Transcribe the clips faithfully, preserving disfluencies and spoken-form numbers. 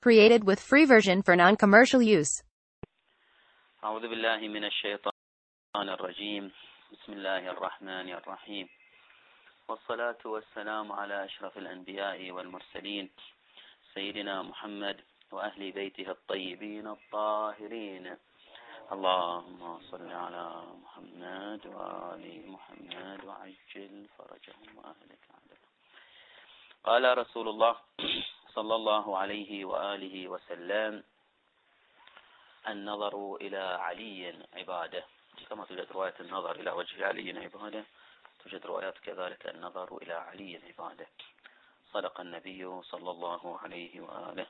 Created with free version for non-commercial use. أعوذ بالله من الشيطان الرجيم. بسم الله الرحمن الرحيم، والصلاة والسلام على أشرف الأنبياء والمرسلين سيدنا محمد وأهل بيته الطيبين الطاهرين. اللهم صل على محمد وآل محمد وعجل فرجهم وأهلك عدلا. قال رسول الله صلى الله عليه وآله وسلم: النظر إلى علي عبادة. كما توجد رواية النظر إلى وجه علي عبادة، توجد روايات كذلك النظر إلى علي عبادة. صدق النبي صلى الله عليه وآله.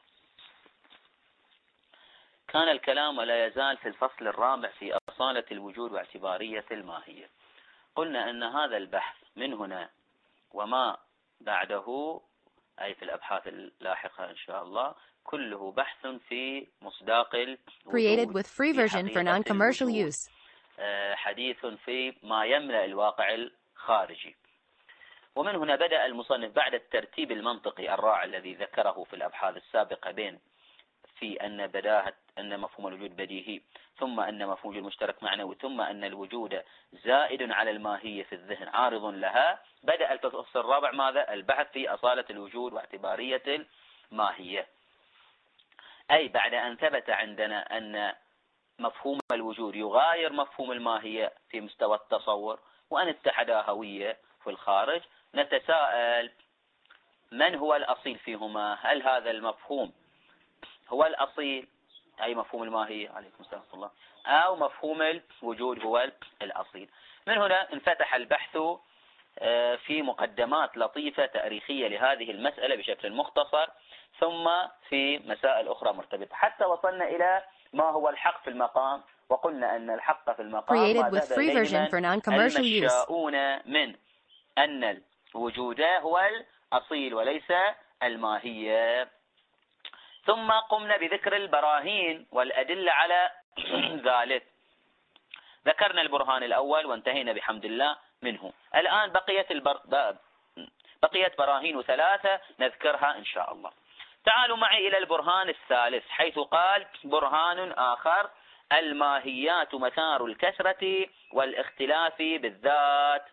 كان الكلام ولا يزال في الفصل الرابع في أصالة الوجود واعتبارية الماهية. قلنا أن هذا البحث من هنا وما بعده، أي في الأبحاث اللاحقة إن شاء الله، كله بحث في مصداق Created with free الوجود، version for non-commercial use. حديث في ما يملأ الواقع الخارجي. ومن هنا بدأ المصنف بعد الترتيب المنطقي الرائع الذي ذكره في الأبحاث السابقة، بين في أن بداهة أن مفهوم الوجود بديهي، ثم أن مفهوم الوجود مشترك معنوي، ثم أن الوجود زائد على الماهية في الذهن عارض لها. بدأ الفصل الرابع ماذا؟ البحث في أصالة الوجود واعتبارية الماهية، أي بعد أن ثبت عندنا أن مفهوم الوجود يغاير مفهوم الماهية في مستوى التصور، وأن اتحدا هوية في الخارج، نتساءل: من هو الأصيل فيهما؟ هل هذا المفهوم هو الأصيل، أي مفهوم الماهية عليكم السلام ورحمة الله، أو مفهوم الوجود هو الأصيل؟ من هنا انفتح البحث في مقدمات لطيفة تاريخية لهذه المسألة بشكل مختصر، ثم في مسائل أخرى مرتبطة، حتى وصلنا إلى ما هو الحق في المقام. وقلنا أن الحق في المقام ما ذهب إليه المشاؤون من أن الوجود هو الأصيل وليس الماهية. ثم قمنا بذكر البراهين والأدلة على ذلك. ذكرنا البرهان الأول وانتهينا بحمد الله منه. الآن بقيت البر... بقيت براهين ثلاثة نذكرها إن شاء الله. تعالوا معي إلى البرهان الثالث، حيث قال: برهان آخر: الماهيات مثار الكثرة والاختلاف بالذات.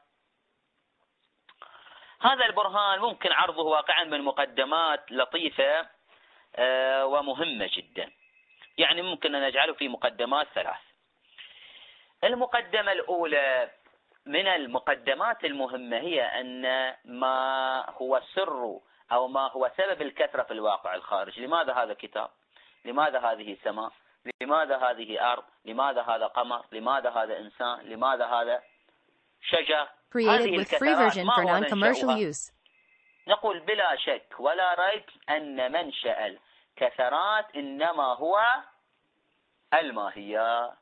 هذا البرهان ممكن عرضه واقعا من مقدمات لطيفة ومهمة جدا، يعني ممكن أن نجعله في مقدمات ثلاث. المقدمة الأولى من المقدمات المهمة هي أن ما هو سر أو ما هو سبب الكثرة في الواقع الخارجي. لماذا هذا كتاب؟ لماذا هذه سماء؟ لماذا هذه أرض؟ لماذا هذا قمر؟ لماذا هذا إنسان؟ لماذا هذا شجر؟ هذه الكثرات ما هو منشأها؟ نقول بلا شك ولا ريب أن منشأ الكثرات إنما هو الماهيات.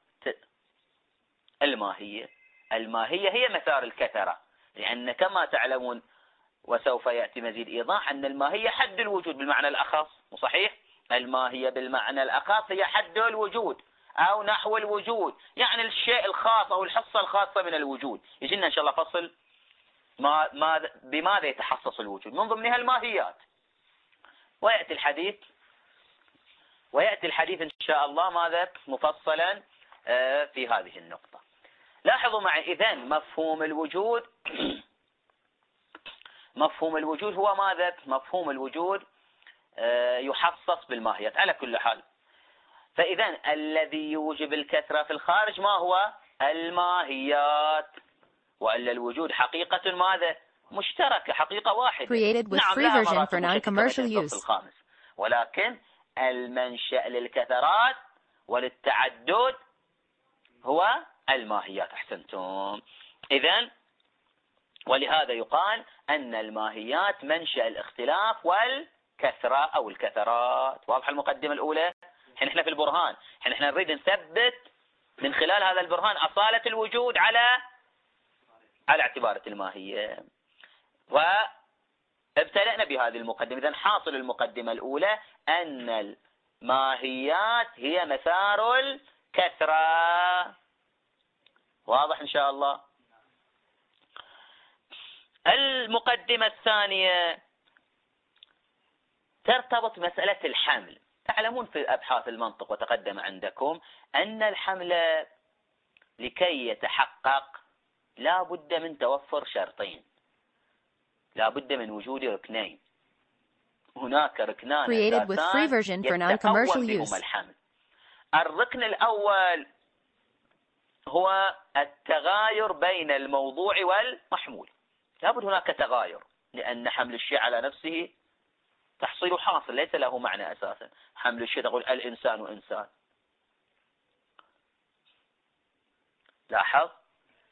الماهية الماهية هي مثار الكثرة، لأن كما تعلمون وسوف يأتي مزيد إيضاح أن الماهية حد الوجود بالمعنى الأخص. صحيح؟ الماهية بالمعنى الأخص هي حد الوجود أو نحو الوجود، يعني الشيء الخاص أو الحصة الخاصة من الوجود. يجينا إن شاء الله فصل ما ما بماذا يتحصص الوجود، من ضمنها الماهيات. ويأتي الحديث ويأتي الحديث إن شاء الله ماذا مفصلا في هذه النقطة. لاحظوا معي إذن مفهوم الوجود مفهوم الوجود هو ماذا؟ مفهوم الوجود يحصص بالماهيات على كل حال. فإذن الذي يوجب الكثرة في الخارج ما هو؟ الماهيات. وإلا الوجود حقيقة ماذا؟ مشتركة، حقيقة واحدة. نعم لها مراتب مشتركة في الخامس، ولكن المنشأ للكثرات وللتعدد هو الماهيات. أحسنتم. إذن ولهذا يقال أن الماهيات منشأ الاختلاف والكثرة أو الكثرات. واضح المقدمة الأولى؟ حين احنا في البرهان، حين احنا نريد نثبت من خلال هذا البرهان أصالة الوجود على على اعتبارة الماهية، وابتدأنا بهذه المقدمة. إذن حاصل المقدمة الأولى أن الماهيات هي مثار الكثرة. واضح إن شاء الله. المقدمة الثانية ترتبط مسألة الحمل. تعلمون في أبحاث المنطق وتقدم عندكم أن الحمل لكي يتحقق لا بد من توفر شرطين، لا بد من وجود ركنين. هناك ركنان أساسان يتقوم بهما الحمل. الركن الأول هو التغاير بين الموضوع والمحمول. لا بد هناك تغاير، لأن حمل الشيء على نفسه تحصيل حاصل ليس له معنى أساسا. حمل الشيء تقول الإنسان إنسان. لاحظ.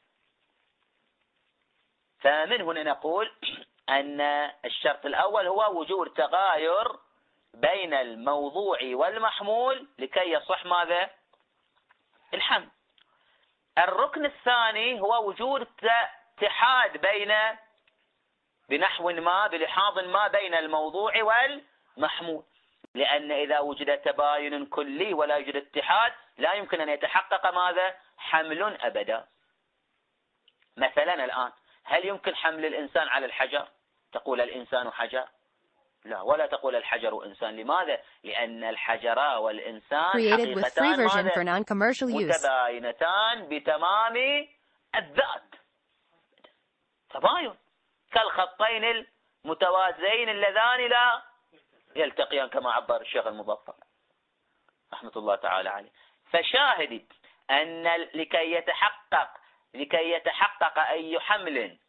فمن هنا نقول أن الشرط الأول هو وجود تغاير بين الموضوع والمحمول لكي يصح ماذا؟ الحمل. الركن الثاني هو وجود اتحاد بين بنحو ما بلحاظ ما بين الموضوع والمحمول، لأن إذا وجد تباين كلي ولا يوجد اتحاد لا يمكن أن يتحقق ماذا؟ حمل أبدا. مثلا الآن هل يمكن حمل الإنسان على الحجر؟ تقول الإنسان حجر؟ لا، ولا تقول الحجر إنسان. لماذا؟ لأن الحجر والإنسان حقيقتان متباينتان بتمام الذات. تباين كالخطين المتوازيين اللذان لا يلتقيان كما عبر الشيخ المظفر رحمة الله تعالى عليه. فشاهد أن لكي يتحقق لكي يتحقق أي حمل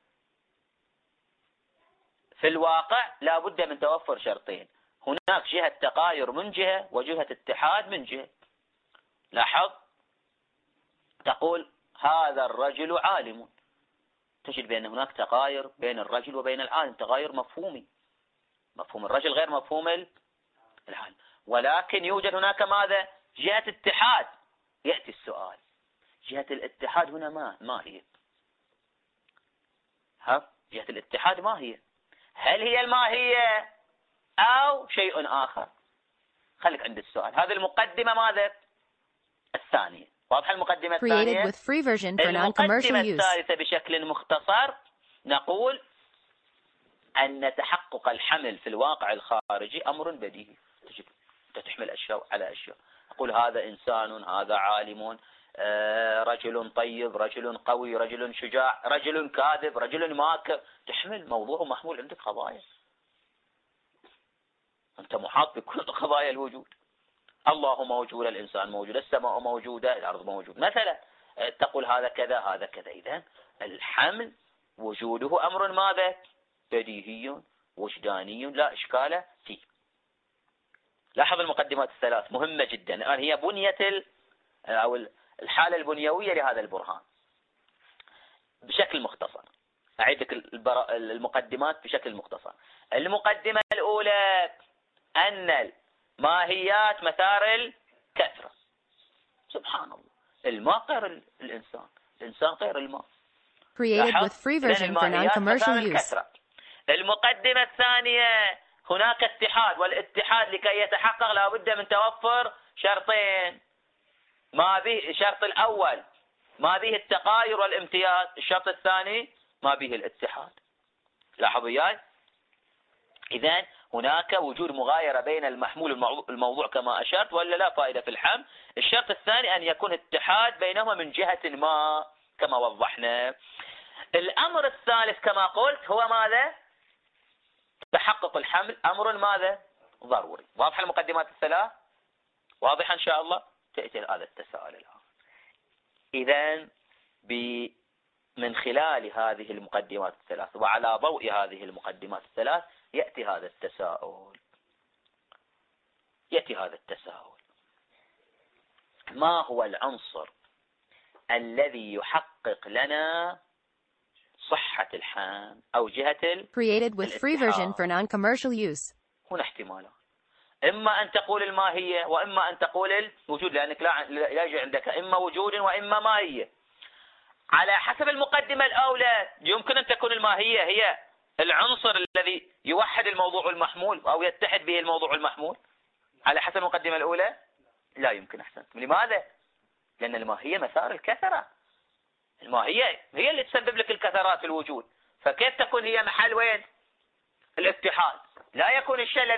في الواقع لا بد من توفر شرطين. هناك جهة تغاير من جهة وجهة اتحاد من جهة. لاحظ. تقول هذا الرجل عالم، تجد بأن هناك تغاير بين الرجل وبين العالم، تغاير مفهومي. مفهوم الرجل غير مفهوم العالم، ولكن يوجد هناك ماذا؟ جهة اتحاد. يأتي السؤال، جهة الاتحاد هنا ما ما هي؟ ها؟ جهة الاتحاد ما هي؟ هل هي الماهية أو شيء آخر؟ خليك عند السؤال. هذه المقدمة ماذا؟ الثانية. واضح المقدمة الثانية؟ المقدمة الثالثة بشكل مختصر نقول أن تحقق الحمل في الواقع الخارجي أمر بديهي. تجب أنت تحمل أشياء على أشياء. أقول هذا إنسان، هذا عالم، رجل طيب، رجل قوي، رجل شجاع، رجل كاذب، رجل ماكر. تحمل موضوع ومحمول، عندك قضايا، أنت محاط بكل قضايا الوجود. الله موجود، الإنسان موجود، السماء موجودة، الأرض موجود. مثلا تقول هذا كذا هذا كذا. إذن الحمل وجوده أمر ماذا؟ بديهي وجداني لا إشكال فيه. لاحظ المقدمات الثلاث مهمة جدا. الآن هي بنية أو الحالة البنيوية لهذا البرهان بشكل مختصر. أعيد المقدمات بشكل مختصر. المقدمة الأولى أن الماهيات مثار الكثرة. سبحان الله، الماء غير الإنسان، الإنسان غير الماء. المقدمة الثانية هناك اتحاد، والاتحاد لكي يتحقق لا بد من توفر شرطين. ما به الشرط الأول ما به التغاير والامتياز، الشرط الثاني ما به الاتحاد. لاحظوا وياي. إذن هناك وجود مغايرة بين المحمول والموضوع كما أشرت، ولا لا فائدة في الحمل. الشرط الثاني أن يكون اتحاد بينهما من جهة ما كما وضحنا. الأمر الثالث كما قلت هو ماذا؟ تحقق الحمل أمر ماذا؟ ضروري. واضح المقدمات الثلاث؟ واضح إن شاء الله. تأتي هذا التساؤل الآن. إذن من خلال هذه المقدمات الثلاث وعلى ضوء هذه المقدمات الثلاث يأتي هذا التساؤل. يأتي هذا التساؤل ما هو العنصر الذي يحقق لنا صحة الحمل أو جهة الاتحاد؟ هنا احتمالات. إما أن تقول الماهية وإما أن تقول الوجود، لأنك لا يجي عندك إما وجود وإما ماهية. على حسب المقدمة الأولى يمكن أن تكون الماهية هي العنصر الذي يوحد الموضوع والمحمول أو يتحد به الموضوع والمحمول. على حسب المقدمة الأولى لا يمكن. أحسنت. لماذا؟ لأن الماهية مثار الكثرة. الماهية هي اللي تسبب لك الكثرات في الوجود، فكيف تكون هي محل وين؟ الاتحاد. لا يكون الشيء الذي هو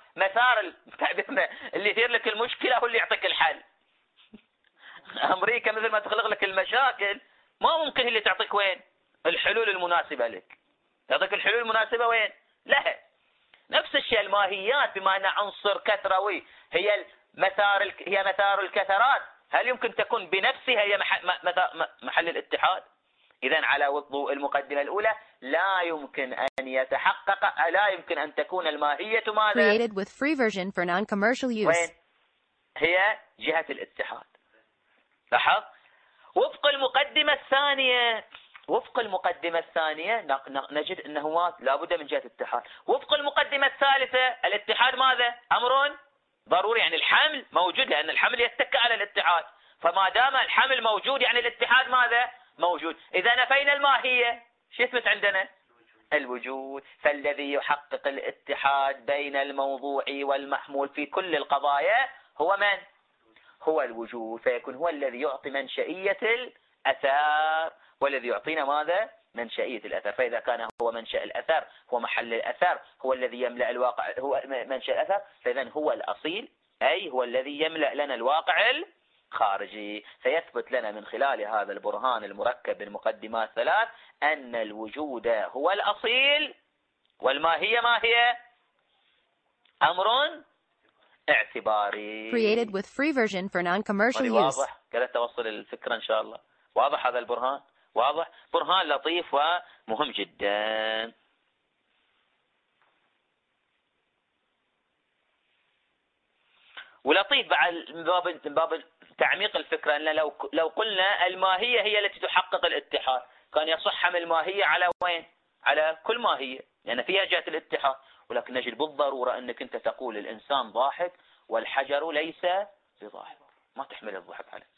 مسار اللي يثير لك المشكلة هو اللي يعطيك الحل. أمريكا مثل ما تخلق لك المشاكل ما ممكن هي اللي تعطيك وين الحلول المناسبة لك. تعطيك الحلول المناسبة وين؟ لا. نفس الشيء الماهيات بما أنها عنصر كثروي هي مسار هي مسار الكثرات، هل يمكن تكون بنفسها هي محل الاتحاد؟ إذن على ضوء المقدمة الأولى لا يمكن أن يتحقق لا يمكن أن تكون الماهية ماذا؟ Created with free version for non-commercial use. وين؟ هي جهة الاتحاد. لاحظ؟ وفق المقدمة الثانية وفق المقدمة الثانية نجد أنه لابد من جهة الاتحاد. وفق المقدمة الثالثة الاتحاد ماذا؟ أمر ضروري، يعني الحمل موجود لأن الحمل يتكى على الاتحاد، فما دام الحمل موجود يعني الاتحاد ماذا؟ موجود. إذا نفينا الماهية شو يثبت عندنا؟ الوجود. فالذي يحقق الاتحاد بين الموضوع والمحمول في كل القضايا هو من؟ هو الوجود، فيكون هو الذي يعطي منشئية الأثر والذي يعطينا ماذا؟ منشئية الأثر. فإذا كان هو منشأ الأثر هو محل الأثر هو الذي يملأ الواقع هو منشأ الأثر، فإذا هو الأصيل أي هو الذي يملأ لنا الواقع الخارجي. فيثبت لنا من خلال هذا البرهان المركب من مقدمات ثلاث أن الوجود هو الأصيل والماهية ما هي؟ أمر اعتباري. Created with free version for non-commercial use. واضح؟ قدرت توصل الفكرة إن شاء الله. واضح هذا البرهان؟ واضح؟ برهان لطيف ومهم جدا. ولطيف بعد من باب من باب تعميق الفكرة أن لو لو قلنا الماهية هي التي تحقق الاتحاد كان يصح حمل الماهية على وين؟ على كل ماهية لأن فيها جهة الاتحاد. ولكن نجد بالضرورة أنك أنت تقول الإنسان ضاحك والحجر ليس بضاحك، ما تحمل الضحك عليه.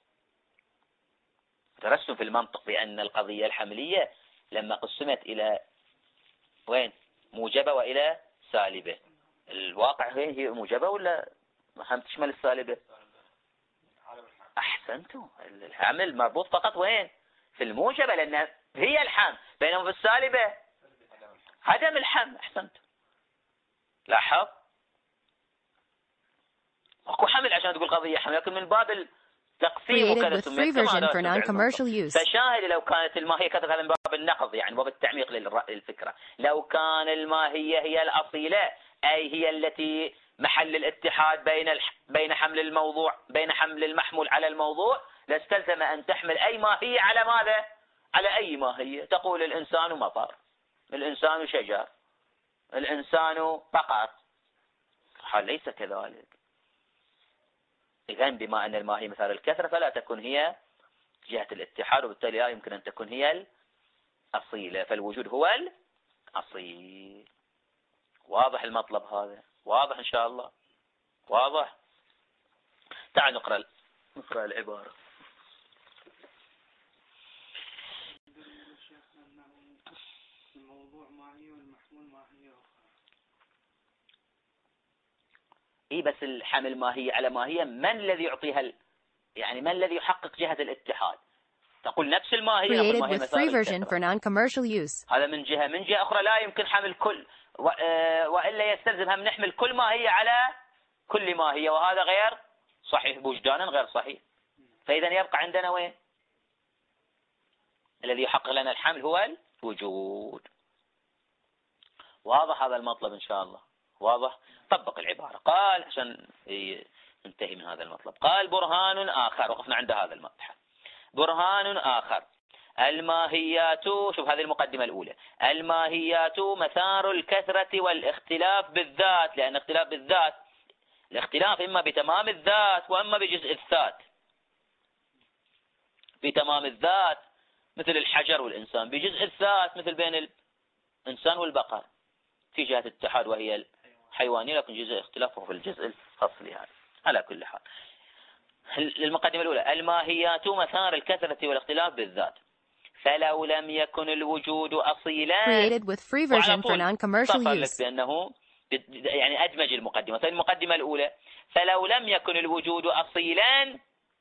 درستم في المنطق بأن القضية الحملية لما قسمت إلى وين؟ موجبة وإلى سالبة. الواقع هي موجبة ولا ما هم تشمل السالبة؟ أحسنتم. الحمل مربوط فقط وين؟ في الموجبة لأن هي الحمل، بينما في السالبة عدم الحمل. أحسنتم. لاحظ؟ اكو حمل عشان تقول قضية حمل، لكن من باب التقسيم وكذا سميت. فشاهد لو كانت الماهية كذا هذا من باب النقض يعني باب التعميق للفكرة. لو كان الماهية هي الأصيلة أي هي التي محل الاتحاد بين الح... بين حمل الموضوع بين حمل المحمول على الموضوع لاستلزم أن تحمل أي ماهية على ماذا؟ على أي ماهية. تقول الإنسان مطر، الإنسان شجر، الإنسان بقر. حال ليس كذلك. إذن بما أن الماهية مثال الكثرة فلا تكون هي جهة الاتحاد وبالتالي لا يمكن أن تكون هي الأصيلة، فالوجود هو الأصيل. واضح المطلب هذا؟ واضح إن شاء الله؟ واضح؟ تعال نقرأ نقرأ العبارة. الموضوع ماهية والمحمول ماهية أخرى. إيه بس الحمل ماهية على ماهية من الذي يعطيها ال... يعني من الذي يحقق جهة الاتحاد؟ تقول نفس الماهية. Created with free version for non-commercial use. هذا من جهة. من جهة أخرى لا يمكن حمل كل و... آه... وإلا يستلزم هم نحمل كل ماهية على كل ماهية وهذا غير صحيح وجدانا غير صحيح. فإذا يبقى عندنا وين؟ الذي يحقق لنا الحمل هو الوجود. واضح هذا المطلب إن شاء الله؟ واضح؟ طبق العبارة. قال عشان ننتهي من هذا المطلب. قال برهان آخر، وقفنا عند هذا المبحث. برهان آخر الماهيات. شوف هذه المقدمة الأولى. الماهيات مسار الكثرة والاختلاف بالذات، لأن اختلاف بالذات الاختلاف إما بتمام الذات وإما بجزء الذات. بتمام الذات مثل الحجر والإنسان، بجزء الذات مثل بين الإنسان والبقر في جهة الاتحاد وهي الحيوانية، لكن جزء اختلافه في الجزء الفصلي هذا. على كل حال المقدمة الأولى الماهيات مسار الكثرة والاختلاف بالذات، فلو لم يكن الوجود أصيلا. Created with free version for non-commercial use. بأنه يعني أدمج المقدمة. المقدمة الأولى فلو لم يكن الوجود أصيلا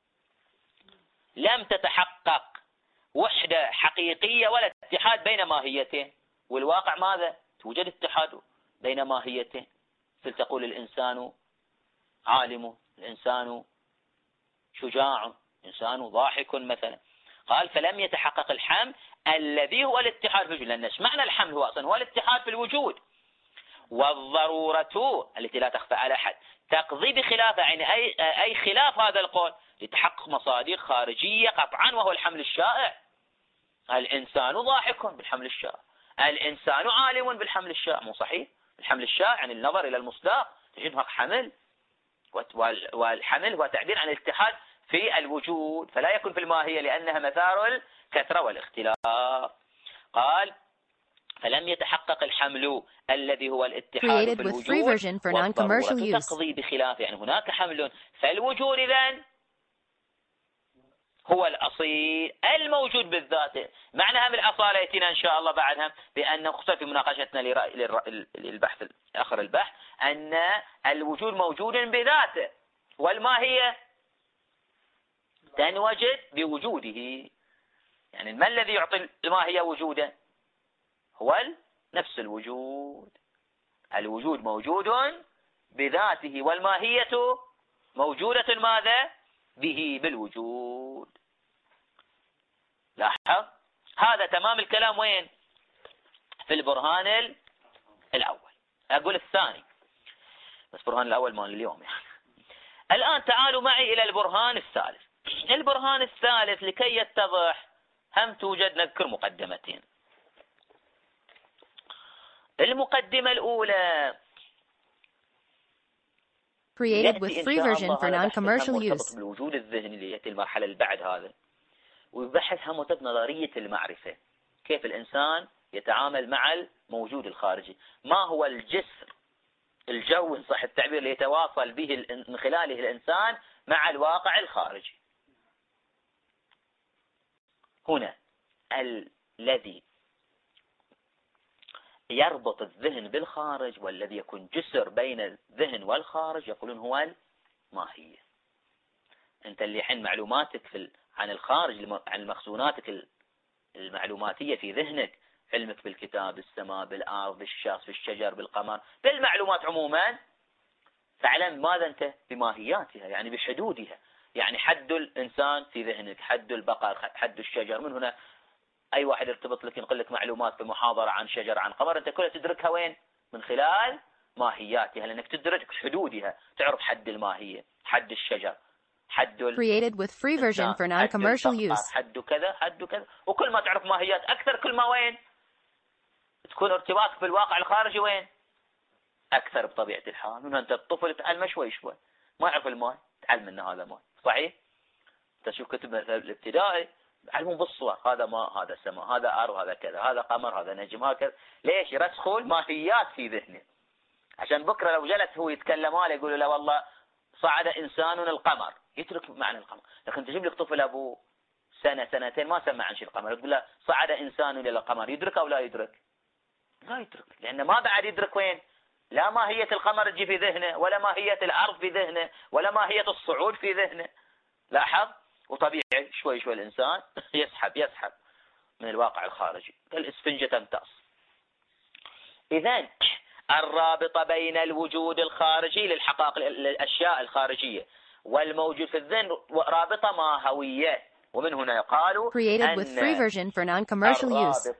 لم تتحقق وحدة حقيقية ولا اتحاد بين ماهيتين. والواقع ماذا؟ توجد اتحاد بين ماهيتين. تقول الإنسان عالم، الإنسان شجاع، الإنسان ضاحك مثلا. قال فلم يتحقق الحمل الذي هو الاتحاد في الوجود، لأن ايش معنى الحمل؟ هو أصلا هو الاتحاد في الوجود، والضرورة التي لا تخفى على أحد تقضي بخلاف، يعني أي, أي خلاف هذا القول لتحقق مصادر خارجية قطعا، وهو الحمل الشائع. الإنسان ضاحك بالحمل الشائع، الإنسان عالم بالحمل الشائع. مو صحيح؟ الحمل الشائع يعني النظر إلى المصداق، تجد حمل، والحمل هو تعبير عن الاتحاد في الوجود، فلا يكون في الماهية لأنها مثار الكثرة والاختلاف. قال فلم يتحقق الحمل الذي هو الاتحاد في الوجود والضرورة تقضي بخلاف، يعني هناك حمل فالوجود إذن هو الأصيل الموجود بالذات. معناها من الأصالة يأتينا إن شاء الله بعدها، بأن خصوصا في مناقشتنا للبحث آخر البحث أن الوجود موجود بذاته، والماهية تنوجد بوجوده. يعني ما الذي يعطي الماهية وجودا؟ هو نفس الوجود. الوجود موجود بذاته، والماهية موجودة ماذا؟ به، بالوجود. لاحظ هذا تمام الكلام. وين؟ في البرهان الأول. أقول الثاني بس برهان الأول مال اليوم يعني. الآن تعالوا معي إلى البرهان الثالث. البرهان الثالث لكي يتضح هم توجد نذكر مقدمتين. المقدمة الأولى created with free version for non-commercial use. بالوجود الذهني اللي يأتي المرحلة اللي بعد هذا، ويبحث هم نظرية المعرفة، كيف الإنسان يتعامل مع الموجود الخارجي، ما هو الجسر، الجو إن صح التعبير، اللي يتواصل به من خلاله الإنسان مع الواقع الخارجي. هنا الذي يربط الذهن بالخارج والذي يكون جسر بين الذهن والخارج يقولون هو الماهية. أنت اللي حين معلوماتك في عن الخارج، عن مخزوناتك المعلوماتية في ذهنك، علمك بالكتاب، بالسماء، بالأرض، بالشخص، بالشجر، بالقمر، بالمعلومات عموما، فاعلم ماذا أنت؟ بماهياتها، يعني بحدودها. يعني حد الإنسان في ذهنك، حد البقر، حد الشجر. من هنا أي واحد يرتبط لك ينقل لك معلومات في محاضرة عن شجر، عن قمر، أنت كلها تدركها وين؟ من خلال ماهياتها، لأنك تدرك حدودها، تعرف حد الماهية، حد الشجر، حد created with free version for non-commercial use. حد كذا، حد كذا. وكل ما تعرف ماهيات أكثر، كل ما وين تكون ارتباطك بالواقع الخارجي وين؟ أكثر بطبيعة الحال. من أنت الطفل تعلم شوي شوي، ما يعرف الماء، تعلم منه هذا ماء، صحيح؟ تشوف كتب الابتدائي علمهم بالصور، هذا ماء، هذا سماء، هذا أرض، هذا كذا، هذا قمر، هذا نجم، هكذا. ليش؟ يرسخون ماهيات في ذهنه، عشان بكرة لو جلس هو يتكلم عليه يقول له والله صعد إنسان القمر، يترك معنى القمر. لكن تجيب لك طفل أبو سنة سنتين ما سمع عن شيء القمر، تقول له صعد إنسان إلى القمر، يدرك أو لا يدرك؟ لا يدرك، لأن ما بعد يدرك وين؟ لا ماهية القمر تجي في ذهنه، ولا ماهية الأرض في ذهنه، ولا ماهية الصعود في ذهنه. لاحظ؟ وطبيعي شوي شوي الإنسان يسحب يسحب من الواقع الخارجي كالإسفنجة تمتص. إذن الرابطة بين الوجود الخارجي للحقائق الأشياء الخارجية والموجود في الذهن رابطة ماهوية، ومن هنا يقال created with free version for non-commercial use.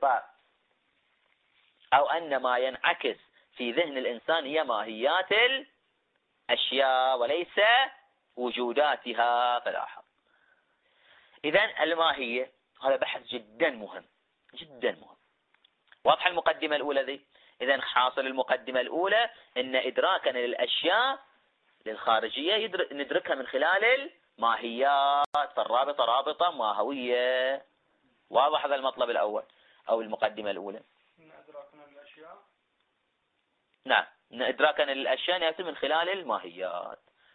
أو أن ما ينعكس في ذهن الإنسان هي ماهيات الأشياء وليس وجوداتها. فلاحظ إذن الماهية هذا بحث جدا مهم جدا مهم. واضح المقدمة الأولى ذي؟ إذن حاصل المقدمة الأولى أن إدراكنا للأشياء للخارجية ندركها من خلال الماهيات، فالرابطة رابطة ماهوية. واضح هذا المطلب الأول أو المقدمة الأولى؟ إن إدراكنا للأشياء، نعم، إن إدراكنا للأشياء يأتي من خلال الماهيات.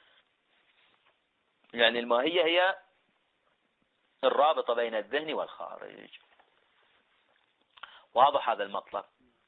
يعني الماهية هي الرابطة بين الذهن والخارج. واضح هذا المطلب؟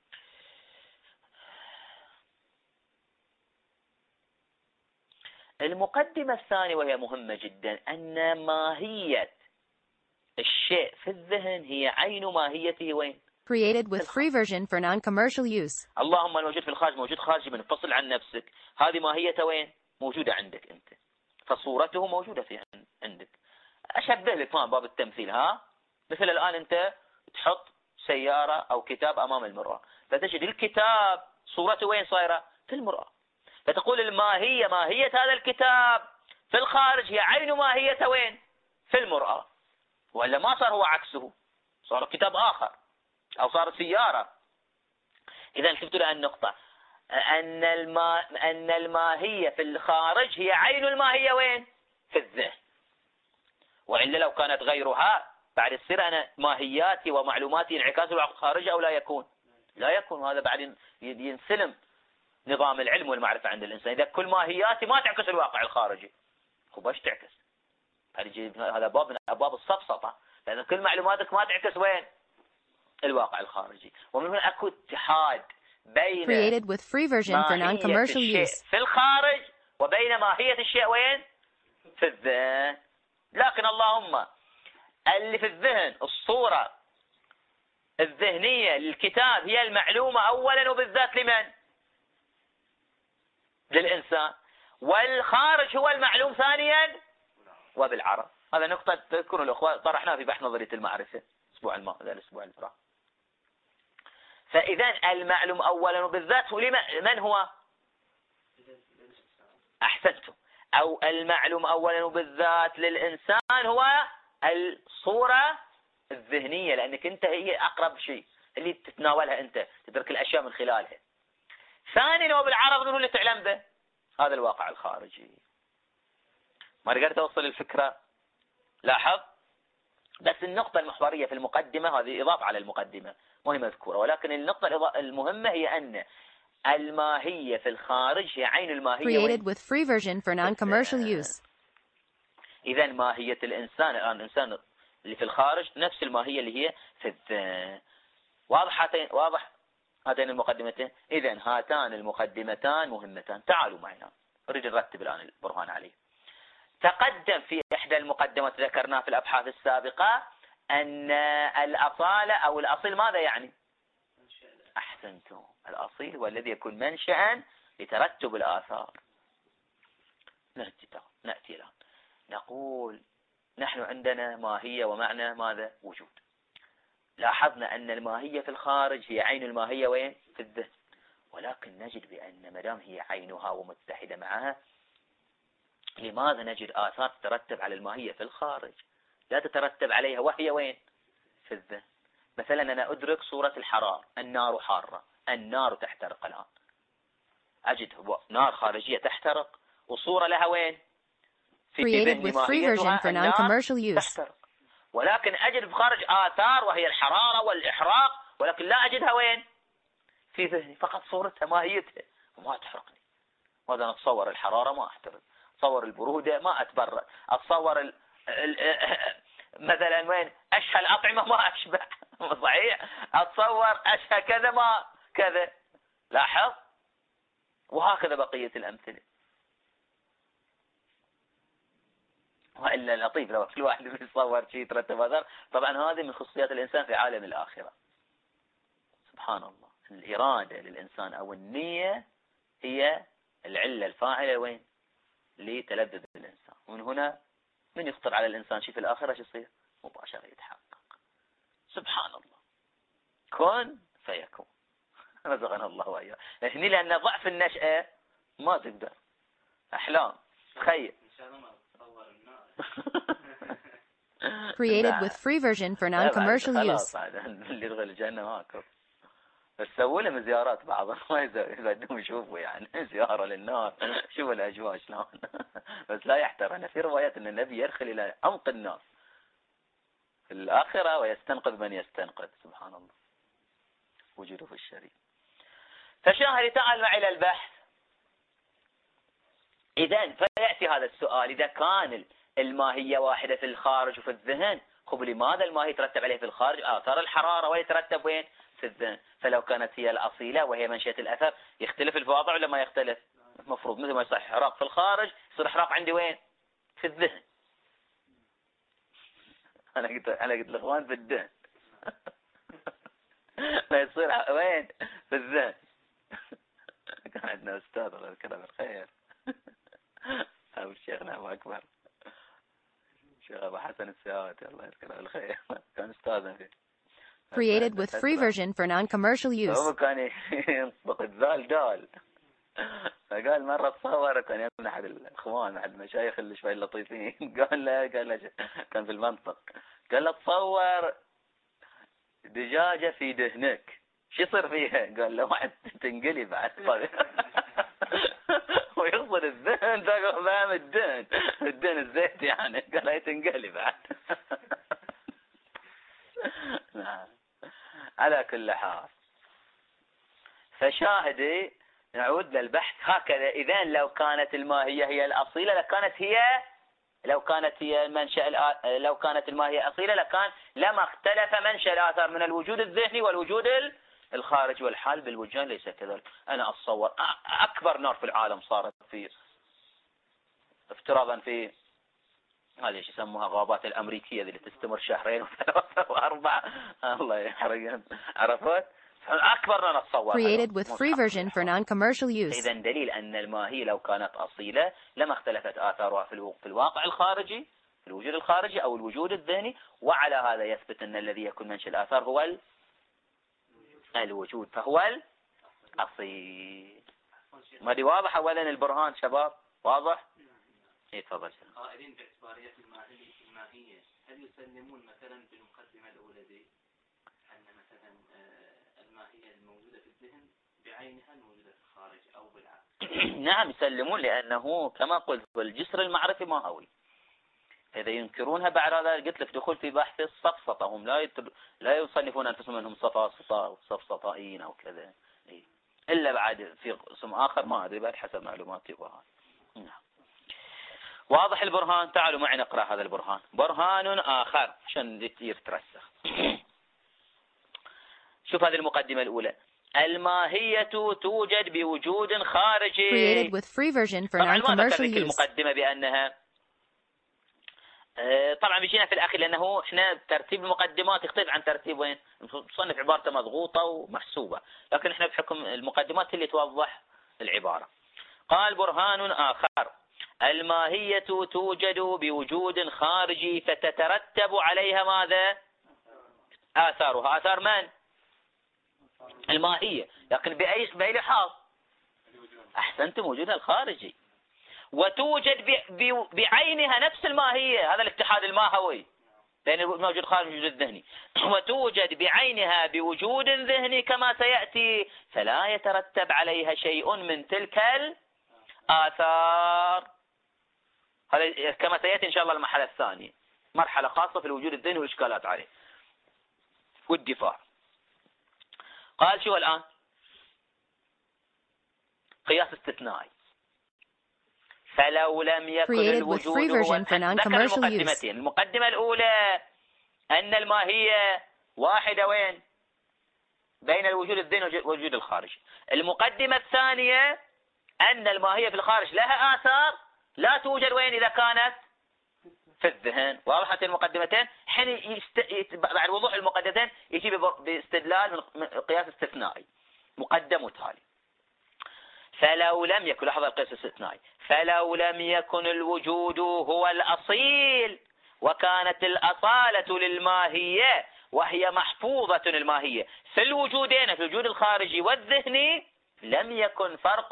المقدمة الثانية وهي مهمة جدا، أن ماهية الشيء في الذهن هي عين ماهيته وين؟ Created with free version for non-commercial use. اللهم الموجود في الخارج موجود خارجي منفصل عن نفسك، هذه ماهيته وين؟ موجودة عندك أنت، فصورته موجودة في عندك. أشبه لك ما باب التمثيل، ها مثل الآن أنت تحط سيارة أو كتاب أمام المرآة، فتجد الكتاب صورته وين صايرة؟ في المرآة، فتقول الماهية ماهية هذا الكتاب في الخارج هي عين ماهيته وين؟ في المرآة. وإلا ما صار هو عكسه، صار كتاب آخر أو صار سيارة. إذا انتبهوا لهذه النقطة، أن الما أن الماهية في الخارج هي عين الماهية وين؟ في الذهن. وإلا لو كانت غيرها بعد يصير أنا ماهياتي ومعلوماتي انعكاس الواقع الخارجي أو لا يكون؟ لا يكون. هذا بعد ينسلم نظام العلم والمعرفة عند الإنسان. إذا كل ماهياتي ما تعكس الواقع الخارجي، هو باش تعكس؟ هذا باب من أبواب السفسطة، لأن كل معلوماتك ما تعكس وين؟ الواقع الخارجي. ومن هنا أكو اتحاد بين Created with free version for non-commercial use. في الخارج وبين ماهية الشيء وين؟ في الذهن. لكن اللهم اللي في الذهن الصورة الذهنية للكتاب هي المعلومة أولا وبالذات لمن؟ للإنسان. والخارج هو المعلوم ثانيا وبالعرب. هذا نقطة تذكروا الأخوة طرحناها في بحث نظرية المعرفة الأسبوع الماضي الأسبوع الفراغ. فإذا المعلوم أولا وبالذات هو من هو؟ أحسنتم. أو المعلوم أولا وبالذات للإنسان هو الصورة الذهنية، لأنك أنت هي أقرب شيء اللي تتناولها أنت، تدرك الأشياء من خلالها. ثانيا وبالعرب من هو اللي تعلم به؟ هذا الواقع الخارجي. ما قدرت أوصل الفكرة؟ لاحظ بس النقطة المحورية في المقدمة هذه إضافة على المقدمة وهي مذكورة، ولكن النقطة المهمة هي أن الماهية في الخارج هي عين الماهية. Created with free version for non-commercial use. إذا ماهية الإنسان الآن الإنسان اللي في الخارج نفس الماهية اللي هي في الذهن. واضح هاتين واضح هاتين المقدمتين. إذا هاتان المقدمتان مهمتان. تعالوا معنا أريد نرتب الآن البرهان عليه. تقدم في إحدى المقدمات ذكرناه في الأبحاث السابقة أن الأصالة أو الأصيل ماذا يعني؟ أحسنتم. الأصيل هو الذي يكون منشأ لترتب الآثار. نأتي نأتي الآن نقول نحن عندنا ماهية ومعنى ماذا؟ وجود. لاحظنا أن الماهية في الخارج هي عين الماهية وين؟ في الذهن. ولكن نجد بأن مدام هي عينها ومتحدة معها، لماذا نجد آثار تترتب على الماهية في الخارج لا تترتب عليها وهي وين؟ في الذهن. مثلا أنا أدرك صورة الحرارة، النار حارة، النار تحترق الآن، أجد نار خارجية تحترق وصورة لها وين؟ في Created with free version for non-commercial use. تحترق. ولكن أجد في خارج آثار وهي الحرارة والإحراق، ولكن لا أجدها وين؟ في ذهني، فقط صورتها ماهيتها وما تحرقني. وهذا أتصور الحرارة ما أحترق، أتصور البرودة ما أتبرد، أتصور ال... ال... مثلا وين أشهى الأطعمة ما أشبع صحيح، أتصور أشهى كذا ما كذا. لاحظ. وهكذا بقية الأمثلة. وإلا لطيف لو كل واحد يتصور شيء يترتب هذا. طبعا هذه من خصوصيات الإنسان في عالم الآخرة. سبحان الله. الإرادة للإنسان أو النية هي العلة الفاعلة وين؟ لتلذذ الإنسان. ومن هنا من يخطر على الإنسان شيء في الآخرة شو يصير؟ مباشرة يتحقق. سبحان الله. كن فيكون. رزقنا الله وإياه. هني لأن ضعف النشأة ما تقدر. أحلام. تخيل. Created with free version for non-commercial use. اللي يدخل الجنة ماكو. بس سووا لهم زيارات بعضهم ما يقدرون يشوفوا يعني زيارة للنار. شوفوا الأجواء شلون. بس لا يحترن. في روايات أن النبي يدخل إلى عمق الناس في الآخرة ويستنقذ من يستنقذ. سبحان الله. وجوده في الشريف. فشاهد تعال معي إلى البحث. إذن فيأتي هذا السؤال: إذا كان الماهية واحدة في الخارج وفي الذهن، خب لماذا الماهية يترتب عليه في الخارج آثار الحرارة ويترتب وين؟ في الذهن. فلو كانت هي الأصيلة وهي منشأة الأثر يختلف الوضع ولا ما يختلف؟ المفروض مثل ما يصح إحراق في الخارج يصير إحراق عندي وين؟ في الذهن. أنا قلت أنا قلت الإخوان في الذهن. لا يصير وين في الذهن. كان عندنا أستاذ الله يذكره بالخير، أبو الشيخ أبو أكبر، الشيخ أبو حسن السياوتي الله يذكره بالخير، كان أستاذنا فيه. Created with free version for non-commercial use. هو كان ينطق الذال دال. فقال مرة تصور، كان يمن أحد الإخوان أحد المشايخ اللي شوي لطيفين، قال له قال له كان في المنطق، قال له تصور دجاجة في دهنك شو يصير فيها؟ قال له واحد تنقلب بعد. ويقصد الدهن، فاهم الدهن الدهن الزيت يعني، قال هي تنقلب بعد. نعم. على كل حال، فشاهدي نعود للبحث هكذا. إذا لو كانت الماهية هي الأصيلة لكانت هي لو كانت هي منشأ لو كانت الماهية أصيلة لكان لما اختلف منشأ الآثار من الوجود الذهني والوجود الخارجي، والحال بالوجهان ليس كذلك. أنا أتصور أكبر نار في العالم صارت في افتراضا في هذه ايش يسموها غابات الأمريكية اللي تستمر شهرين وثلاثة وأربعة، الله يحرقهم، عرفت؟ أكبر أنا أتصور. Created with free version for non-commercial use. إذا دليل أن الماهية لو كانت أصيلة لما اختلفت آثارها في في الواقع الخارجي، في الوجود الخارجي أو الوجود الذهني، وعلى هذا يثبت أن الذي يكون منشأ الآثار هو الوجود، فهو الأصيل. ما دي واضح أولا البرهان شباب؟ واضح؟ إيه تفضل. قائلين باعتبارية الماهية، هل يسلمون مثلا بالمقدمة الأولى دي أن مثلا الماهية الموجودة في الذهن بعينها الموجودة في الخارج أو بالعكس؟ نعم يسلمون، لأنه كما قلت الجسر المعرفي ما هوي. إذا ينكرونها بعد هذا قلت لك دخول في بحث السفسطة، هم لا يتر... لا يصنفون أنفسهم أنهم سفاسطة أو سفسطائيين أو كذا، إيه؟ إلا بعد في اسم آخر ما أدري بعد حسب معلوماتي وهذا. نعم. واضح البرهان؟ تعالوا معي نقرأ هذا البرهان. برهان آخر عشان يترسخ. شوف هذه المقدمة الأولى. الماهية توجد بوجود خارجي. Created with free version for non-commercial use. المقدمة بأنها طبعا بيجينا في الأخير، لأنه إحنا ترتيب المقدمات يختلف عن ترتيب وين تصنف عبارته مضغوطة ومحسوبة، لكن إحنا بحكم المقدمات اللي توضح العبارة. قال برهان آخر. الماهية توجد بوجود خارجي فتترتب عليها ماذا؟ آثارها. آثار من؟ الماهية، لكن بأي بأي لحاظ؟ أحسنتم، وجودها الخارجي. وتوجد بعينها نفس الماهية، هذا الاتحاد الماهوي بين الموجود الخارجي والوجود الذهني. وتوجد بعينها بوجود ذهني كما سيأتي، فلا يترتب عليها شيء من تلك الآثار. هذا كما سيأتي إن شاء الله المرحلة الثانية، مرحلة خاصة في الوجود الذهني والإشكالات عليه والدفاع. قال شو الآن؟ قياس استثنائي. فلو لم يكن الوجود هو المقدمتين. المقدمة الأولى أن الماهية واحدة وين؟ بين الوجود الذهني والوجود الخارجي. المقدمة الثانية أن الماهية في الخارج لها آثار لا توجد وين؟ إذا كانت في الذهن. واضحة المقدمتين؟ حين يست... بعد وضوح المقدمتين يجي باستدلال من قياس استثنائي مقدم وتالي. فلو لم يكن، لحظة القياس الاستثنائي، فلو لم يكن الوجود هو الأصيل وكانت الأصالة للماهية وهي محفوظة الماهية في الوجودين، في الوجود الخارجي والذهني، لم يكن فرق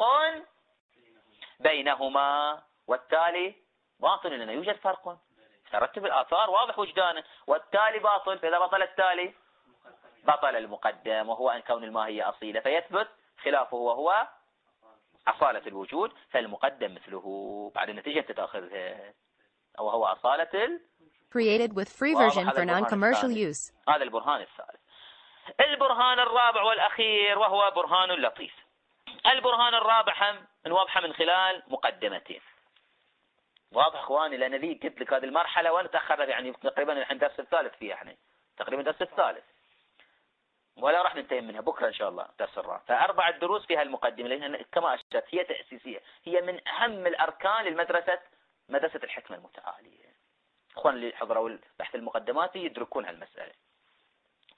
بينهما، والتالي باطل لأنه يوجد فرق. ترتب الآثار واضح وجدانا، والتالي باطل، فإذا بطل التالي بطل المقدم، وهو أن كون الماهية أصيلة، فيثبت خلافه وهو أصالة الوجود، فالمقدم مثله بعد النتيجة تتأخذها، أو هو أصالة ال... Created with free version for non-commercial use. هذا البرهان الثالث. البرهان الرابع والأخير وهو برهان لطيف. البرهان الرابع هم نوضحه من خلال مقدمتين. واضح اخواني؟ لان ذي قلت لك هذه المرحله وانا تاخرنا يعني تقريبا الحين الدرس الثالث فيها، يعني تقريبا الدرس الثالث ولا راح ننتهي منها بكره ان شاء الله الدرس الرابع. فاربع دروس فيها المقدمه، لان كما اشرت هي تاسيسيه، هي من اهم الاركان للمدرسه، مدرسه الحكمه المتعاليه. اخوان اللي حضروا البحث المقدماتي يدركون هالمساله.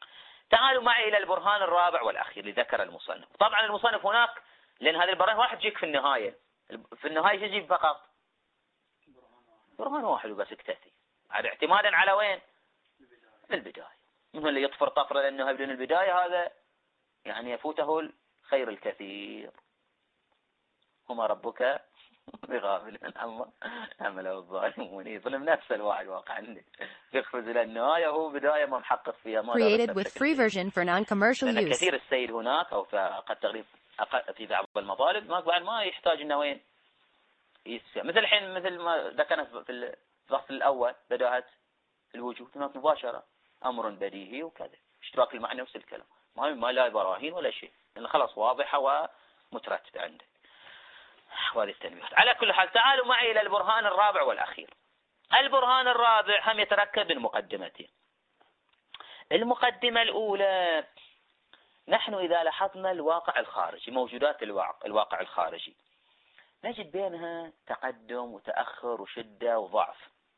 تعالوا معي إلى البرهان الرابع والأخير اللي ذكر المصنف. طبعا المصنف هناك، لأن هذه البرهان واحد تجيك في النهاية، في النهاية تجيب فقط برهان واحد وبس اكتفي، هذا اعتمادا على وين؟ البداية. من اللي يطفر طفرة لأنه بدون البداية هذا يعني يفوته الخير الكثير. وما ربك بغافل عما عمله الظالمون. يظلم نفسه الواحد واقع عنده، يقفز إلى النهاية وهو بداية ما محقق فيها. ما Created with free version for non-commercial use. كثير السيد هناك أو قد تغليب في بعض المطالب ما بعد ما يحتاج إنه وين يسمع. مثل الحين مثل ما ذكرنا في الفصل الأول بداهة الوجود، هناك مباشرة أمر بديهي وكذا، اشتراك المعنى نفس الكلام، ما ما لا براهين ولا شيء، لأن خلاص واضحة ومترتبة عندك. وهذه التنبيهات. على كل حال تعالوا معي إلى البرهان الرابع والأخير. البرهان الرابع هم يتركب من مقدمتين. المقدمة الأولى، نحن إذا لاحظنا الواقع الخارجي، موجودات الواقع, الواقع الخارجي، نجد بينها تقدم وتأخر وشدة وضعف.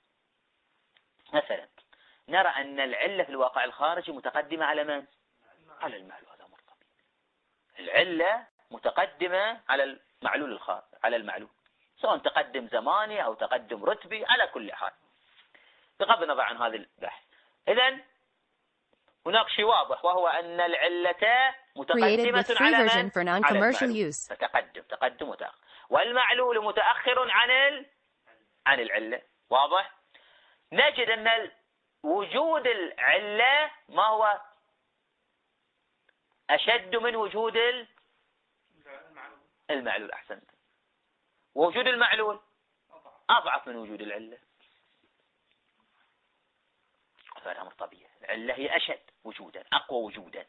مثلا نرى أن العلة في الواقع الخارجي متقدمة على من؟ على المعلول. هذا أمر طبيعي. العلة متقدمة على المعلول الخارج، على المعلول، سواء تقدم زماني أو تقدم رتبي، على كل حال بغض النظر عن هذا البحث. إذن هناك شيء واضح، وهو أن العلة متقدمة على من؟ على المعلول. فتقدم تقدم وتأخر، والمعلول متأخر عن ال... عن العلة. واضح؟ نجد أن وجود العلة ما هو أشد من وجود المعلول. أحسنت. ووجود المعلول أضعف من وجود العلة. هذا أمر طبيعي. العلة هي أشد وجودا، أقوى وجودا.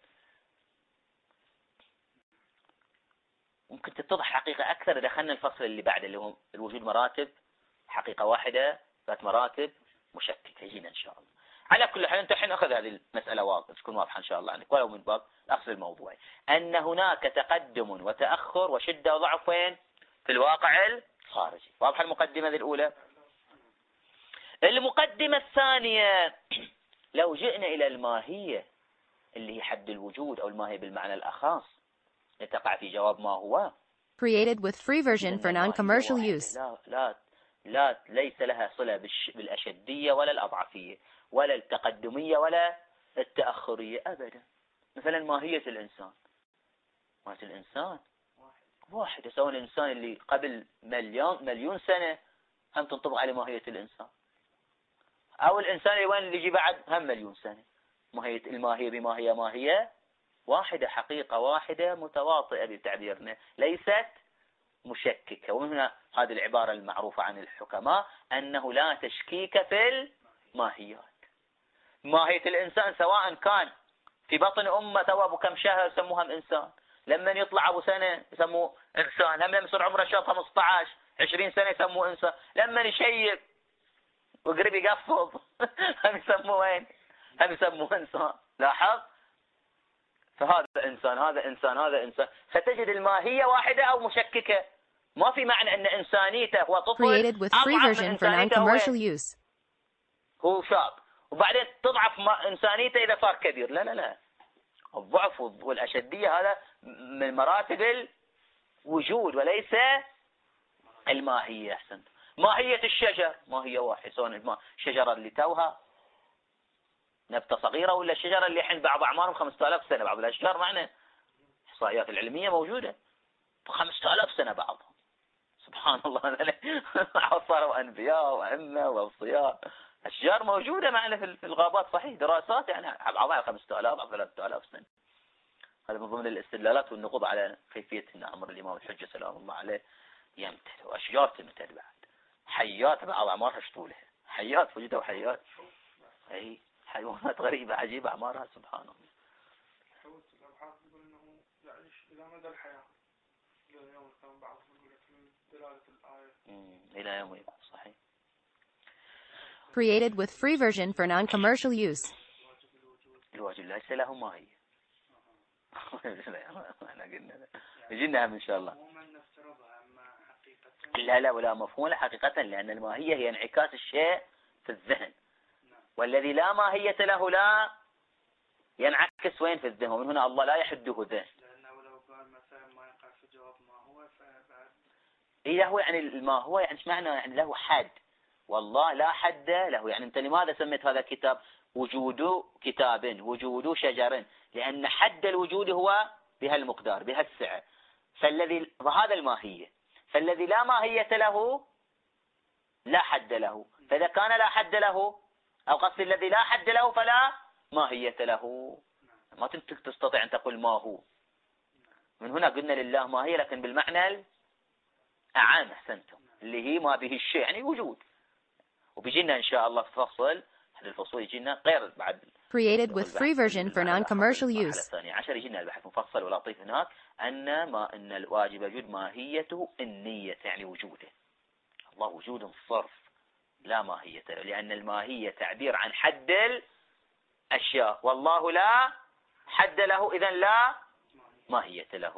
ممكن تتضح حقيقة أكثر إذا دخلنا الفصل اللي بعده اللي هو الوجود مراتب، حقيقة واحدة، ذات مراتب مشككة. هنا إن شاء الله. على كل حال أنت الحين أخذ هذه المسألة واضحة، تكون واضحة إن شاء الله عندك، ولو من باب الأصل الموضوعي أن هناك تقدم وتأخر وشدة وضعف وين؟ في الواقع الخارجي. واضحة المقدمة ذي الأولى. المقدمة الثانية، لو جئنا إلى الماهية اللي هي حد الوجود أو الماهية بالمعنى الأخص، لتقع في جواب ما هو created with free version for non-commercial use. لا لا لا ليس لها صلة بالأشدية ولا الأضعفية ولا التقدمية ولا التأخرية أبدا. مثلا ماهية الإنسان، ماهية الإنسان واحدة، سواء الإنسان اللي قبل مليون مليون سنة هم تنطبق على ماهية الإنسان، أو الإنسان اللي وين اللي يجي بعد هم مليون سنة. ماهية الماهية بماهية ماهية واحدة، حقيقة واحدة متواطئة بتعبيرنا، ليست مشككة. ومن هنا هذه العبارة المعروفة عن الحكماء أنه لا تشكيك في الماهيات. ماهية الإنسان سواء كان في بطن أمه تو أبو كم شهر يسموها إنسان، لما يطلع أبو سنة يسموه إنسان، لما يصير عمره شهر خمسة عشر عشرين سنة يسموه إنسان، لما يشيب وقريب يقفض هم يسموه وين؟ هم يسموه إنسان. لاحظ؟ فهذا إنسان، هذا إنسان، هذا إنسان. فتجد الماهية واحدة أو مشككة. ما في معنى أن إنسانيته هو طفل created with free version for non-commercial use. هو شاب، وبعدين تضعف إنسانيته إذا صار كبير. لا لا لا، الضعف والأشدية هذا من مراتب الوجود وليس الماهية. أحسنت. ماهية الشجر ماهية واحدة، سواء الشجرة اللي توها نبتة صغيرة ولا الشجرة اللي حين بعض أعمارهم خمسة آلاف سنة. بعض الأشجار معنا إحصائيات العلمية موجودة خمسة آلاف سنة بعضهم. سبحان الله. صاروا أنبياء وأئمة وأوصياء. أشجار موجودة معنا في الغابات، صحيح، دراسات يعني بعضها خمسة آلاف أو ثلاثة آلاف سنة. هذا من ضمن الاستدلالات والنقوض على كيفية أن أمر الإمام الحجة سلام الله عليه يمتد، وأشجار تمتد بعد، حيات بعض أعمارها شطولها، حيات وجدوا حيات، أي حيوانات غريبة عجيبة أعمارها. سبحان الله. حوت الأبحاث يقول إنه يعيش إلى مدى الحياة، إلى يوم القيامة. بعض يقول لك من دلالة الآية إلى يوم يبعث. صحيح. created with free version for non-commercial use. الواجب ليس له ماهية. احنا قلنا يجينا ان شاء الله. لا لا ولا مفهوم حقيقة، لأن الماهية هي انعكاس الشيء في الذهن، والذي لا ماهية له لا ينعكس وين في الذهن، ومن هنا الله لا يحده ذهن. لأنه لو قال مثلا ما يقع في جواب ما هو فبعد إيه هو يعني ما هو يعني ايش معنى يعني له حد؟ والله لا حد له. يعني أنت لماذا سميت هذا الكتاب وجود كتاب وجود شجر؟ لأن حد الوجود هو بهالمقدار بهالسعة. فالذي وهذا الماهية، فالذي لا ماهية له لا حد له. فإذا كان لا حد له أو قصد الذي لا حد له فلا ماهية له. ما تستطيع أن تقول ما هو. من هنا قلنا لله ماهية لكن بالمعنى الأعام. أحسنتم، اللي هي ما به الشيء يعني وجود. وبيجينا إن شاء الله في فصل أحد الفصول يجينا غير بعد created with free version for non-commercial use. الثانية عشر يجينا البحث مفصل ولطيف هناك أن ما أن الواجب وجود ماهيته النية يعني وجوده. الله وجود صرف لا ماهية له، لأن الماهية تعبير عن حد الأشياء، والله لا حد له، إذن لا ماهية له.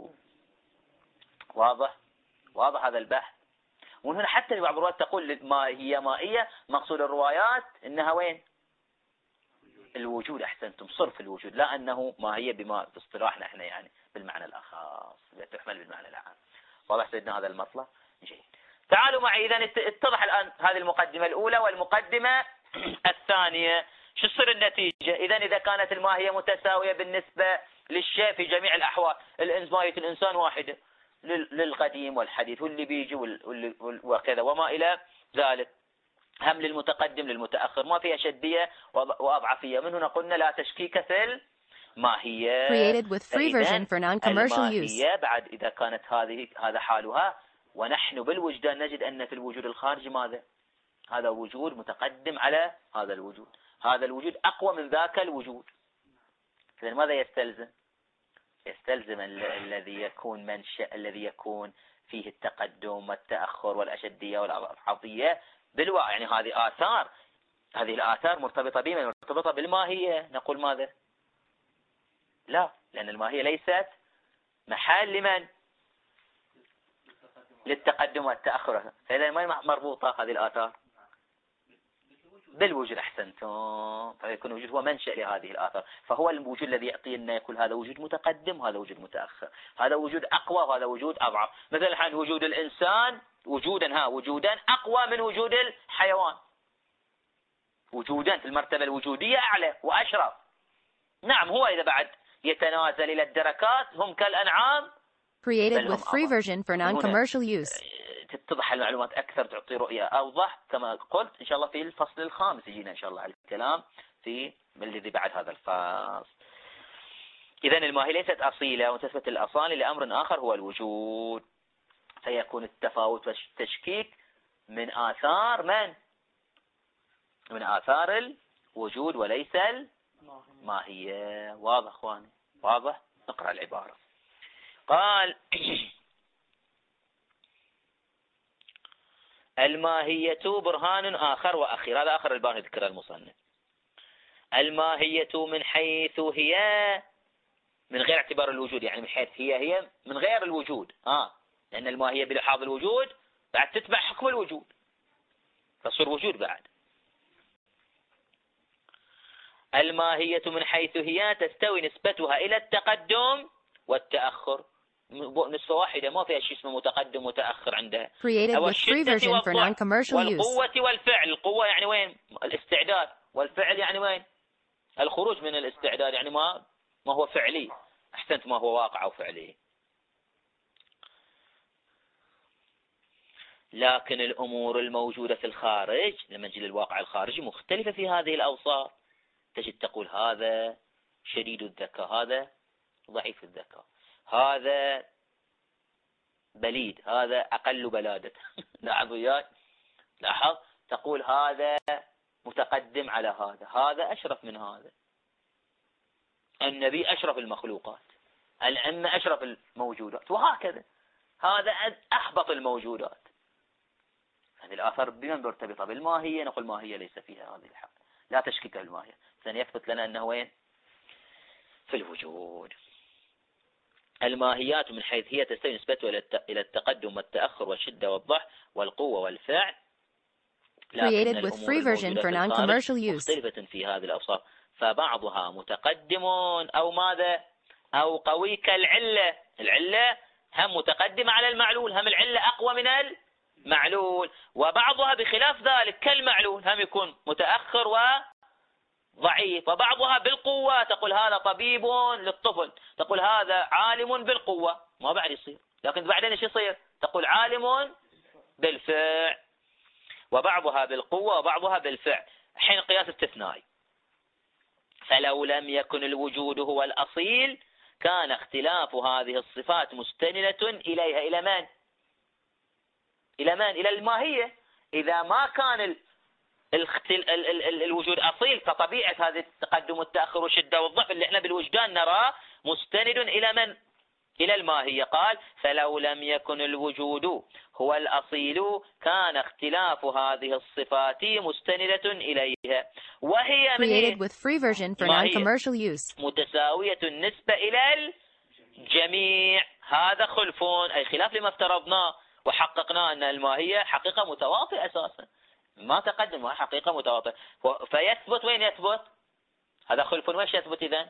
واضح؟ واضح هذا البحث. ومن هنا حتى في بعض الروايات تقول ما هي مائية، مقصود الروايات إنها وين؟ الوجود. أحسنتم، صرف الوجود، لا أنه ما هي بما باصطلاحنا احنا يعني بالمعنى الأخص، تحمل بالمعنى العام. واضح سيدنا هذا المطلب؟ جيد. تعالوا معي إذا اتضح الآن هذه المقدمة الأولى والمقدمة الثانية. شو تصير النتيجة؟ إذا إذا كانت الماهية متساوية بالنسبة للشيء في جميع الأحوال، ماهية الإنسان واحدة للقديم والحديث واللي بيجي وكذا وما إلى ذلك، هم للمتقدم للمتأخر، ما فيها شدية وأضعفية. من هنا قلنا لا تشكيك في الماهية. created with free version for non-commercial use. الماهية بعد إذا كانت هذه هذا حالها، ونحن بالوجدان نجد أن في الوجود الخارجي ماذا؟ هذا وجود متقدم على هذا الوجود، هذا الوجود أقوى من ذاك الوجود. إذن ماذا يستلزم؟ يستلزم الذي يكون منشأ، الذي يكون فيه التقدم والتأخر والأشدية والأضعفية بالواقع. يعني هذه آثار، هذه الآثار مرتبطة بمن؟ مرتبطة بالماهية. نقول ماذا؟ لا، لأن الماهية ليست محل لمن؟ للتقدم والتأخر. فإذا ما مربوطة هذه الآثار بالوجود. أحسنتم، فيكون الوجود هو منشأ لهذه الآثار. فهو الوجود الذي يعطي لنا يقول هذا وجود متقدم وهذا وجود متأخر، هذا وجود أقوى وهذا وجود أضعف. مثلا الحين وجود الإنسان وجودا ها وجودا أقوى من وجود الحيوان، وجودا في المرتبة الوجودية أعلى وأشرف. نعم، هو إذا بعد يتنازل إلى الدركات هم كالأنعام. created with free version for non-commercial use. تتضح المعلومات أكثر، تعطي رؤية أوضح كما قلت. إن شاء الله في الفصل الخامس يجينا إن شاء الله على الكلام في الذي بعد هذا الفصل. إذن الماهية ليست أصيلة، وتثبت الأصالة لأمر آخر هو الوجود. فيكون التفاوت والتشكيك من آثار من؟ من آثار الوجود وليس الماهية. واضح أخواني؟ واضح؟ نقرأ العبارة. قال الماهية برهان آخر وأخير. هذا آخر البان ذكر المصنف. الماهية من حيث هي من غير اعتبار الوجود، يعني من حيث هي هي من غير الوجود. آه لأن الماهية بلحاظ الوجود بعد تتبع حكم الوجود، تصير وجود بعد. الماهية من حيث هي تستوي نسبتها إلى التقدم والتأخر. نسبة واحدة، ما فيها شيء اسمه متقدم ومتأخر عندها. created with free version for non-commercial use. والقوة والفعل. القوة يعني وين؟ الاستعداد. والفعل يعني وين؟ الخروج من الاستعداد، يعني ما ما هو فعلي. أحسنت، ما هو واقع أو فعلي. لكن الأمور الموجودة في الخارج لما نجي للواقع الخارجي مختلفة في هذه الأوصاف. تجد تقول هذا شديد الذكاء، هذا ضعيف الذكاء، هذا بليد، هذا أقل بلادة. لاحظ وياي، لاحظ، تقول هذا متقدم على هذا، هذا أشرف من هذا، النبي أشرف المخلوقات، الأمة أشرف الموجودات، وهكذا. هذا أحبط الموجودات. هذه الآثار بمن مرتبطة؟ بالماهية. نقول ماهية ليس فيها هذه الحق، لا تشكيك الماهية. سنثبت لنا أنه وين؟ في الوجود. الماهيات من حيث هي تستوي نسبتها إلى التقدم والتأخر والشدة والضعف والقوة والفعل. created with free version for non-commercial use. مختلفة في هذه الأوصاف فبعضها متقدم أو ماذا أو قوي كالعلة. العلة هم متقدمة على المعلول، هم العلة أقوى من المعلول. وبعضها بخلاف ذلك كالمعلول، هم يكون متأخر وضعيف. وبعضها بالقوة، تقول هذا طبيب للطفل، تقول هذا عالم بالقوة، ما بعد يصير. لكن بعدين ايش يصير؟ تقول عالم بالفعل. وبعضها بالقوة وبعضها بالفعل. حين قياس استثنائي، فلو لم يكن الوجود هو الأصيل كان اختلاف هذه الصفات مستندة إليها. إلى من؟ إلى من؟ إلى الماهية. إذا ما كان ال... الختل... ال... ال... ال... الوجود أصيل، فطبيعة هذا التقدم والتأخر والشدة والضعف اللي احنا بالوجدان نراه مستند إلى من؟ إلى الماهية. قال فلو لم يكن الوجود هو الأصيل كان اختلاف هذه الصفات مستندة إليها، وهي Created with free version for non-commercial use. متساوية النسبة إلى الجميع. هذا خلف، أي خلاف لما افترضناه وحققنا أن الماهية حقيقة متواطئة أساسا، ما تقدم حقيقة متواطئة. فيثبت وين يثبت؟ هذا خلف. ويش يثبت إذن؟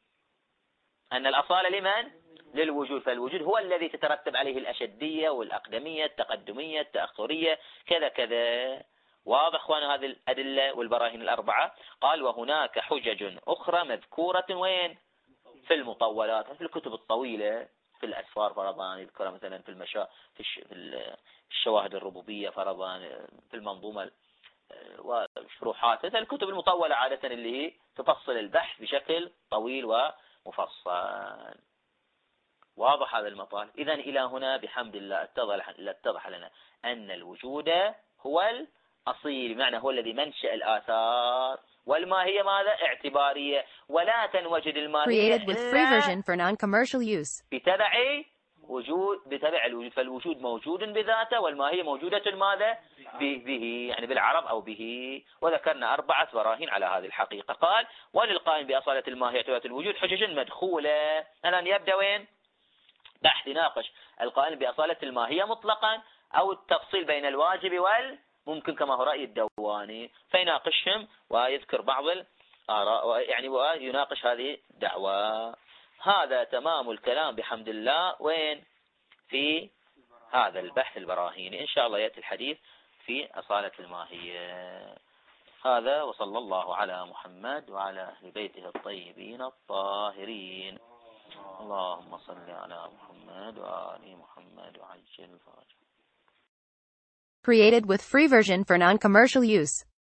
أن الأصالة لمن؟ للوجود. فالوجود هو الذي تترتب عليه الأشدية والأقدمية، التقدمية، التأخرية، كذا كذا. واضح أخوان هذه الأدلة والبراهين الأربعة؟ قال وهناك حجج أخرى مذكورة وين؟ في المطولات، في الكتب الطويلة، في الأسفار فرضا يذكرها مثلا في المشا في, الش... في الشواهد الربوبية فرضا، في المنظومة وشروحات، مثل الكتب المطولة عادة اللي هي تفصل البحث بشكل طويل ومفصل. واضح هذا المطال؟ إذن إلى هنا بحمد الله اتضح, اتضح لنا أن الوجود هو الأصيل، بمعنى هو الذي منشأ الآثار، والماهية ماذا؟ اعتبارية، ولا تنوجد الماهية Created with free version for non-commercial use. بتبع وجود بتبع الوجود. فالوجود موجود بذاته، والماهية موجودة ماذا؟ به، يعني بالعرب أو به. وذكرنا أربعة براهين على هذه الحقيقة. قال وللقائم بأصالة الماهية والوجود حجج مدخولة. الآن يبدأ وين؟ بحث يناقش القائل بأصالة الماهية مطلقا أو التفصيل بين الواجب والممكن كما هو رأي الدواني، فيناقشهم ويذكر بعض الآراء يعني ويناقش هذه الدعوة. هذا تمام الكلام بحمد الله وين؟ في هذا البحث البراهيني. إن شاء الله يأتي الحديث في أصالة الماهية. هذا وصلى الله على محمد وعلى أهل بيته الطيبين الطاهرين. اللهم صل على محمد وآل محمد وعجل فرجه. Created with free version for non-commercial use.